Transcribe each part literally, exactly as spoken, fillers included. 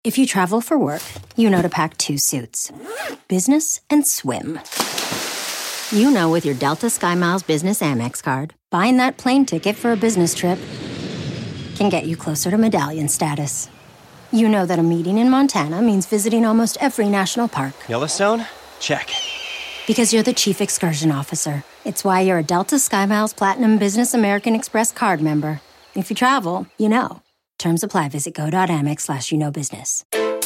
If you travel for work, you know to pack two suits. Business and swim. You know with your Delta SkyMiles Business Amex card, buying that plane ticket for a business trip can get you closer to medallion status. You know that a meeting in Montana means visiting almost every national park. Yellowstone? Check. Because you're the chief excursion officer. It's why you're a Delta SkyMiles Platinum Business American Express card member. If you travel, you know. Terms apply. Visit go.amex slash you know business.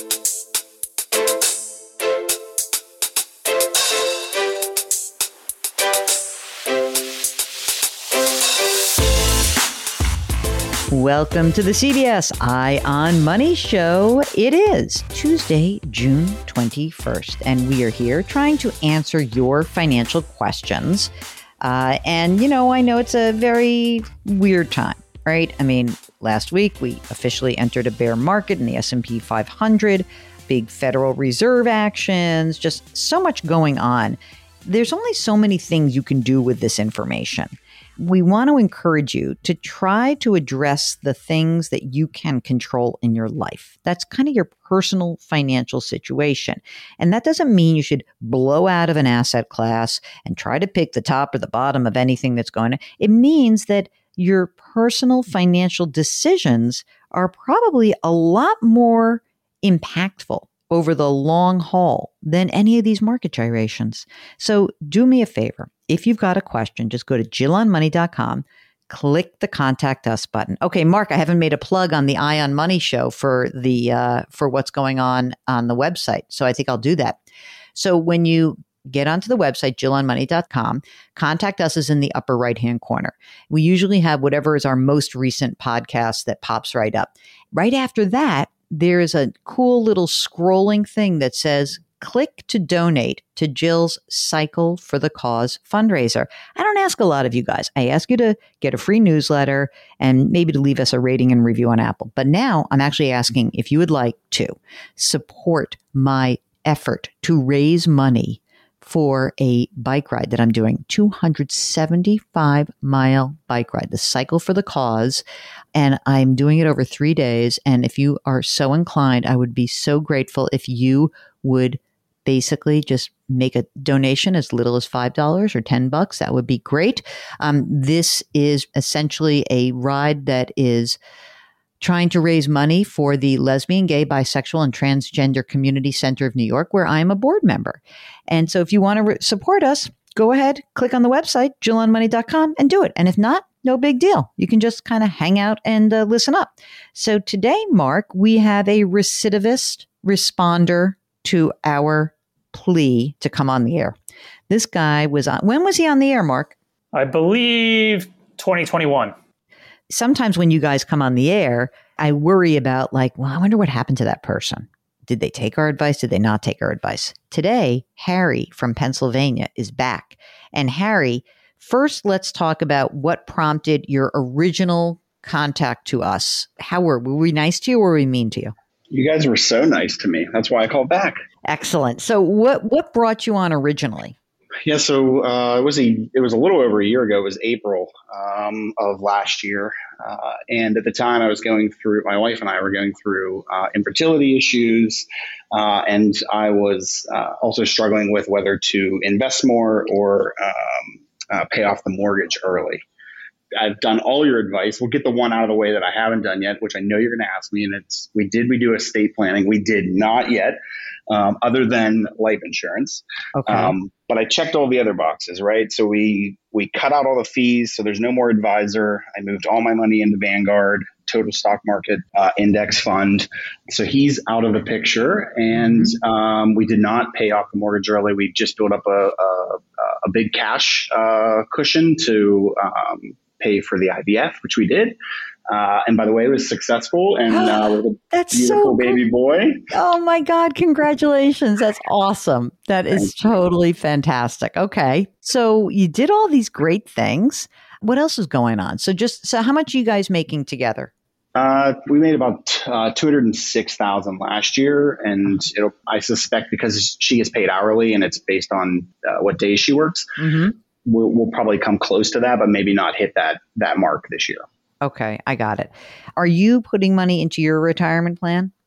Welcome to the C B S Eye on Money show. It is Tuesday, June twenty-first, and we are here trying to answer your financial questions. Uh, and, you know, I know it's a very weird time, right? I mean, last week we officially entered a bear market in the S and P five hundred, big Federal Reserve actions, just so much going on. There's only so many things you can do with this information. We want to encourage you to try to address the things that you can control in your life. That's kind of your personal financial situation. And that doesn't mean you should blow out of an asset class and try to pick the top or the bottom of anything that's going on. It means that your personal financial decisions are probably a lot more impactful over the long haul than any of these market gyrations. So do me a favor. If you've got a question, just go to jill on money dot com, click the Contact Us button. Okay, Mark, I haven't made a plug on the Eye on Money show for the uh, for what's going on on the website, so I think I'll do that. So when you get onto the website, jill on money dot com, Contact Us is in the upper right-hand corner. We usually have whatever is our most recent podcast that pops right up. Right after that, there's a cool little scrolling thing that says, click to donate to Jill's Cycle for the Cause fundraiser. I don't ask a lot of you guys. I ask you to get a free newsletter and maybe to leave us a rating and review on Apple. But now I'm actually asking if you would like to support my effort to raise money for a bike ride that I'm doing, two hundred seventy-five mile bike ride, the Cycle for the Cause. And I'm doing it over three days. And if you are so inclined, I would be so grateful if you would basically just make a donation as little as five dollars or ten bucks. That would be great. Um, this is essentially a ride that is trying to raise money for the Lesbian, Gay, Bisexual, and Transgender Community Center of New York, where I am a board member. And so if you want to re- support us, go ahead, click on the website, jill on money dot com, and do it. And if not, no big deal. You can just kind of hang out and uh, listen up. So today, Mark, we have a recidivist responder to our plea to come on the air. This guy was on, when was he on the air, Mark? I believe twenty twenty-one. Sometimes when you guys come on the air, I worry about like, well, I wonder what happened to that person. Did they take our advice? Did they not take our advice? Today, Harry from Pennsylvania is back. And Harry, first, let's talk about what prompted your original contact to us. How were, were we nice to you or were we mean to you? You guys were so nice to me. That's why I called back. Excellent. So what, what brought you on originally? Yeah, so uh, it was a it was a little over a year ago. It was April um, of last year, uh, and at the time I was going through. My wife and I were going through uh, infertility issues, uh, and I was uh, also struggling with whether to invest more or um, uh, pay off the mortgage early. I've done all your advice. We'll get the one out of the way that I haven't done yet, which I know you're going to ask me. And it's, we did, we do estate planning. We did not yet, um, other than life insurance. Okay. Um, but I checked all the other boxes, right? So we, we cut out all the fees. So there's no more advisor. I moved all my money into Vanguard, total stock market, uh, index fund. So he's out of the picture, and, um, we did not pay off the mortgage early. We just built up a, a, a big cash, uh, cushion to, um, pay for the I V F, which we did. Uh, and by the way, it was successful. And uh, with a That's beautiful so baby boy. Oh my God. Congratulations. That's awesome. That is totally fantastic. Okay. So you did all these great things. What else is going on? So just, so how much are you guys making together? Uh, we made about uh, two hundred six thousand dollars last year. And it'll, I suspect because she is paid hourly and it's based on uh, what days she works, mm-hmm. we'll, we'll probably come close to that, but maybe not hit that, that mark this year. Okay, I got it. Are you putting money into your retirement plan?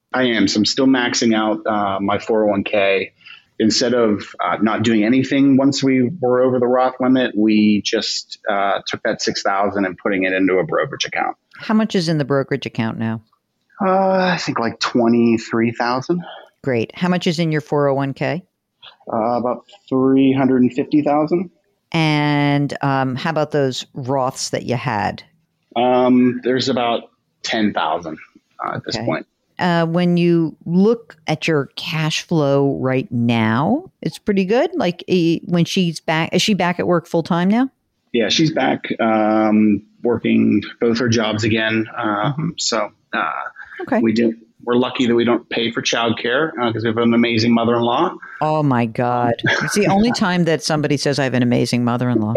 I am. So I'm still maxing out uh, my four oh one k. Instead of uh, not doing anything once we were over the Roth limit, we just uh, took that six thousand and putting it into a brokerage account. How much is in the brokerage account now? Uh, I think like twenty-three thousand. Great. How much is in your four oh one k? Uh, about three hundred fifty thousand. And um, how about those Roths that you had? Um, there's about ten thousand uh, at this Okay. point. Uh, when you look at your cash flow right now, it's pretty good. Like eh, when she's back, is she back at work full time now? Yeah, she's back um, working both her jobs again. Um, Mm-hmm. So uh, Okay. we do. We're lucky that we don't pay for childcare because we have an amazing mother-in-law. Oh my God. It's the only time that somebody says I have an amazing mother-in-law.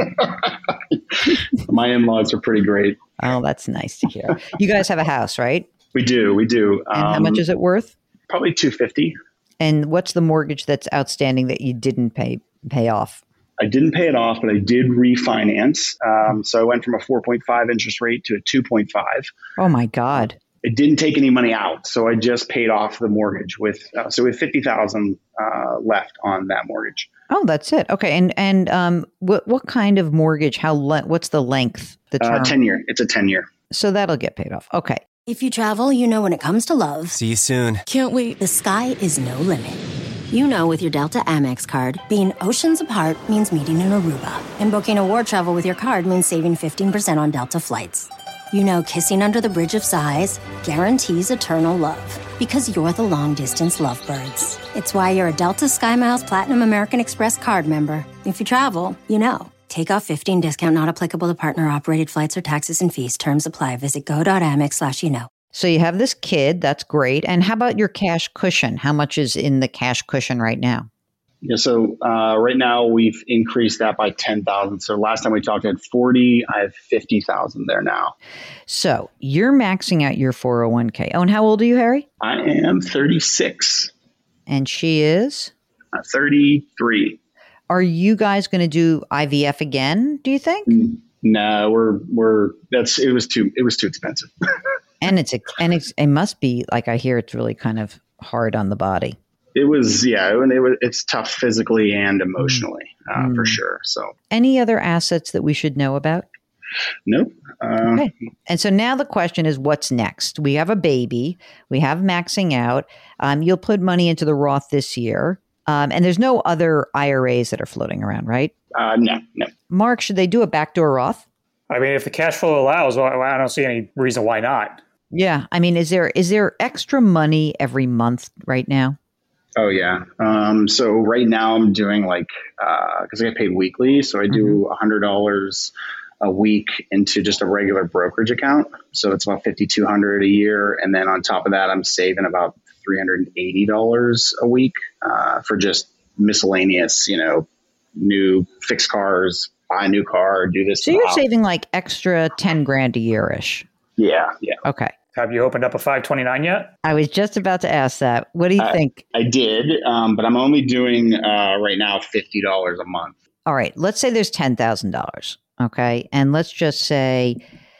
My in-laws are pretty great. Oh, that's nice to hear. You guys have a house, right? We do. We do. And how much is it worth? Probably two hundred fifty dollars. And what's the mortgage that's outstanding that you didn't pay pay off? I didn't pay it off, but I did refinance. Um, so I went from a four point five interest rate to a two point five. Oh my God. It didn't take any money out, so I just paid off the mortgage with uh, so we have fifty thousand uh, left on that mortgage. Oh, that's it. Okay. And and um, what what kind of mortgage? How le- what's the length? The term? Uh, ten year. It's a ten year. So that'll get paid off. Okay. If you travel, you know when it comes to love, See you soon. Can't wait. the sky is no limit. You know with your Delta Amex card, being oceans apart means meeting in Aruba. And booking a war travel with your card means saving fifteen percent on Delta flights. You know kissing under the bridge of sighs guarantees eternal love. Because you're the long-distance lovebirds. It's why you're a Delta SkyMiles Platinum American Express card member. If you travel, you know. Take off fifteen discount not applicable to partner-operated flights or taxes and fees. Terms apply. Visit go.amex slash you know. So you have this kid. That's great. And how about your cash cushion? How much is in the cash cushion right now? Yeah. So uh, right now we've increased that by ten thousand. So last time we talked, I had forty. I have fifty thousand there now. So you're maxing out your four oh one k. Oh, and how old are you, Harry? I am thirty-six. And she is? Uh, thirty-three. Are you guys going to do I V F again, do you think? No, we're we're that's it was too it was too expensive. And it's a, and it's, it must be, like I hear it's really kind of hard on the body. It was yeah, and it was it's tough physically and emotionally uh, Mm. for sure. So Any other assets that we should know about? nope. Uh, Okay. And so now the question is, what's next? We have a baby. We have maxing out. Um, you'll put money into the Roth this year. Um, and there's no other I R As that are floating around, right? uh, no, no. Mark, should they do a backdoor Roth? I mean, if the cash flow allows, well, I don't see any reason why not. Yeah. I mean, is there is there extra money every month right now? Oh yeah. Um, so right now I'm doing like because I get paid weekly, so I do a hundred dollars a week into just a regular brokerage account. So it's about fifty two hundred a year, and then on top of that, I'm saving about three hundred and eighty dollars a week uh, for just miscellaneous, you know, new fix cars, buy a new car, do this. So you're wow. saving like extra ten grand a year-ish. Yeah, yeah. Okay. Have you opened up a five twenty-nine yet? I was just about to ask that. What do you I- think? I did, um, but I'm only doing uh, right now fifty dollars a month. All right. Let's say there's ten thousand dollars. Okay. And let's just say,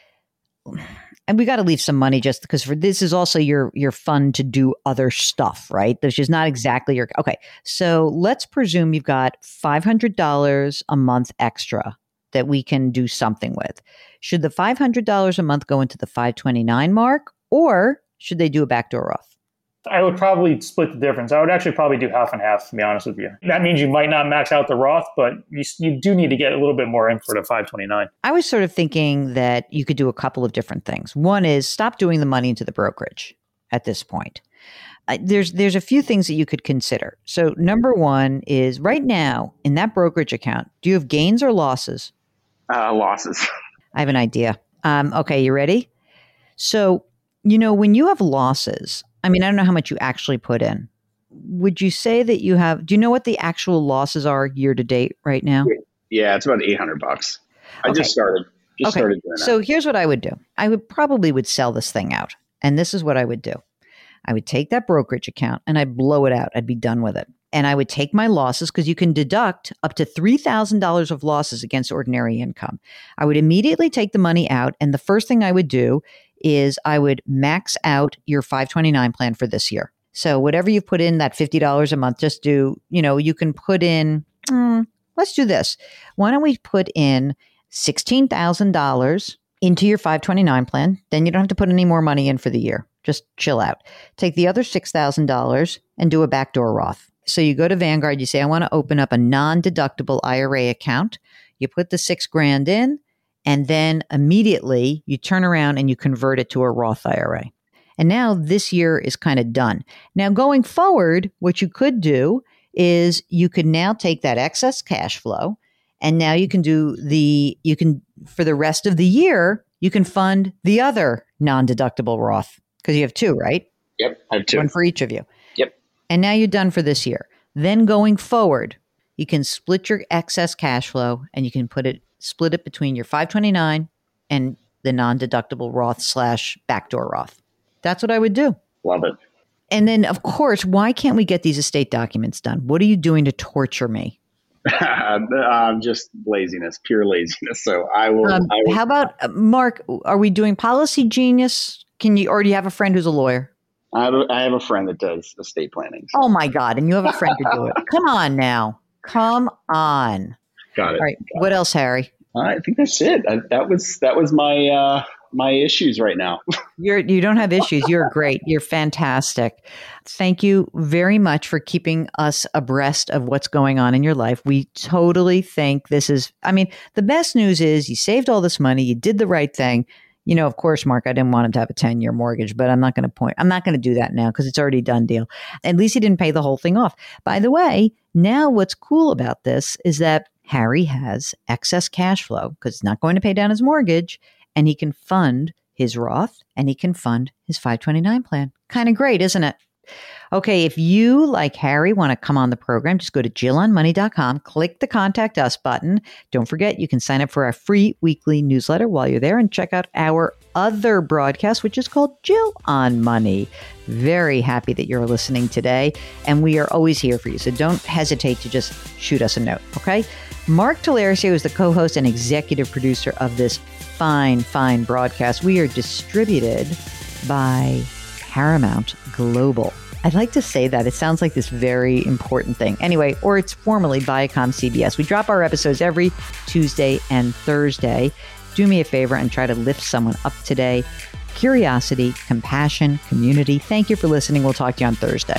and we got to leave some money just because for this is also your, your fund to do other stuff, right? Which is not exactly your, okay. So let's presume you've got five hundred dollars a month extra that we can do something with. Should the five hundred dollars a month go into the five twenty-nine mark, or should they do a backdoor Roth? I would probably split the difference. I would actually probably do half and half, to be honest with you. That means you might not max out the Roth, but you, you do need to get a little bit more in for the five twenty-nine. I was sort of thinking that you could do a couple of different things. One is stop doing the money into the brokerage at this point. Uh, there's there's a few things that you could consider. So number one is right now in that brokerage account, do you have gains or losses? Uh, losses. I have an idea. Um, okay, you ready? So, you know, when you have losses, I mean, I don't know how much you actually put in. Would you say that you have, do you know what the actual losses are year to date right now? Yeah, it's about eight hundred bucks. I Okay. just started. Just Okay. started doing So that. here's what I would do. I would probably would sell this thing out. And this is what I would do. I would take that brokerage account and I'd blow it out. I'd be done with it. And I would take my losses because you can deduct up to three thousand dollars of losses against ordinary income. I would immediately take the money out. And the first thing I would do is I would max out your five twenty-nine plan for this year. So whatever you put in, that fifty dollars a month, just do, you know, you can put in, mm, let's do this. Why don't we put in sixteen thousand dollars into your five twenty-nine plan? Then you don't have to put any more money in for the year. Just chill out. Take the other six thousand dollars and do a backdoor Roth. So you go to Vanguard, you say, I want to open up a non-deductible I R A account. You put the six grand in, and then immediately you turn around and you convert it to a Roth I R A. And now this year is kind of done. Now going forward, what you could do is you could now take that excess cash flow, and now you can do the, you can, for the rest of the year, you can fund the other non-deductible Roth, because you have two, right? Yep, I have two. One for each of you. Yep. And now you're done for this year. Then going forward, you can split your excess cash flow and you can put it, split it between your five twenty-nine and the non-deductible Roth slash backdoor Roth. That's what I would do. Love it. And then, of course, why can't we get these estate documents done? What are you doing to torture me? um, just laziness, pure laziness. So I will. Um, I will how about, uh, Mark, are we doing Policy Genius? Can you, or do you have a friend who's a lawyer? I have a, I have a friend that does estate planning. So. Oh, my God. And you have a friend to do it. Come on now. Come on. Got it. All right. Got What it. else, Harry? I think that's it. I, that was that was my uh, my issues right now. You're you don't have issues. You're great. You're fantastic. Thank you very much for keeping us abreast of what's going on in your life. We totally think this is, I mean, the best news is you saved all this money. You did the right thing. You know, of course, Mark, I didn't want him to have a ten-year mortgage, but I'm not going to point. I'm not going to do that now because it's already a done deal. At least he didn't pay the whole thing off. By the way, now what's cool about this is that Harry has excess cash flow because he's not going to pay down his mortgage, and he can fund his Roth and he can fund his five twenty-nine plan. Kind of great, isn't it? Okay, if you, like Harry, want to come on the program, just go to jill on money dot com, click the Contact Us button. Don't forget, you can sign up for our free weekly newsletter while you're there and check out our other broadcast, which is called Jill on Money. Very happy that you're listening today, and we are always here for you, so don't hesitate to just shoot us a note, okay? Mark Talerio is the co-host and executive producer of this fine, fine broadcast. We are distributed by Paramount Global. I'd like to say that. It sounds like this very important thing. Anyway, or it's formerly Viacom C B S. We drop our episodes every Tuesday and Thursday. Do me a favor and try to lift someone up today. Curiosity, compassion, community. Thank you for listening. We'll talk to you on Thursday.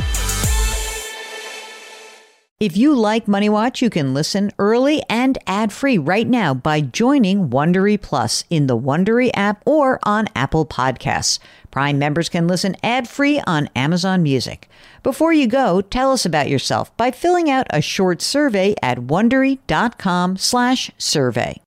If you like Money Watch, you can listen early and ad-free right now by joining Wondery Plus in the Wondery app or on Apple Podcasts. Prime members can listen ad-free on Amazon Music. Before you go, tell us about yourself by filling out a short survey at wondery dot com slash survey.